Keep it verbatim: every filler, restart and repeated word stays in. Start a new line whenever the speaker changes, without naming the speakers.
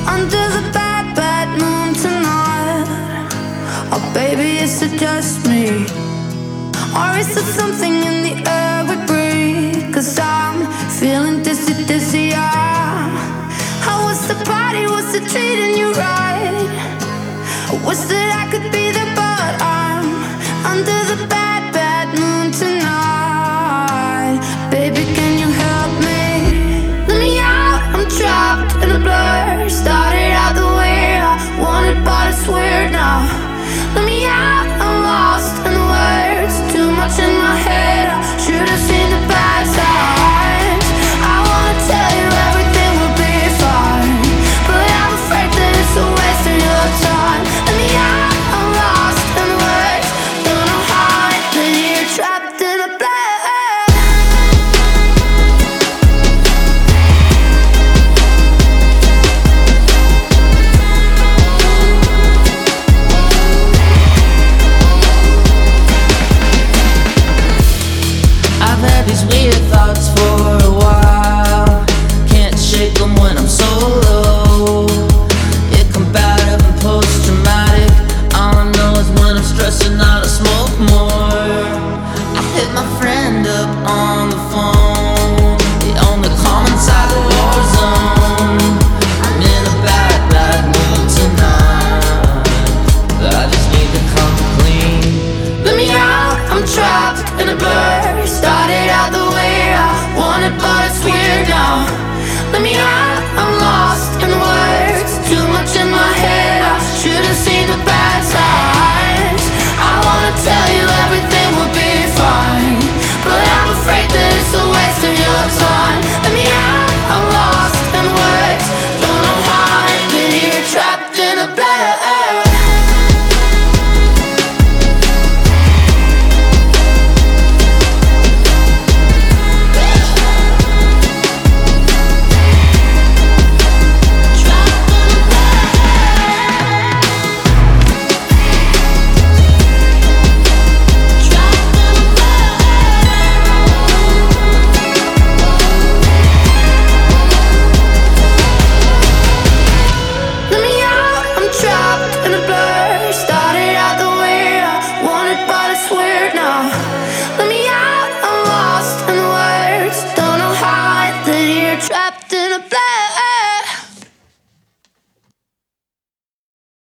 under the bad, bad moon tonight. Oh baby, is it just me? Or is it something in the air we breathe? Cause I'm feeling dizzy, dizzy, yeah. How was the party?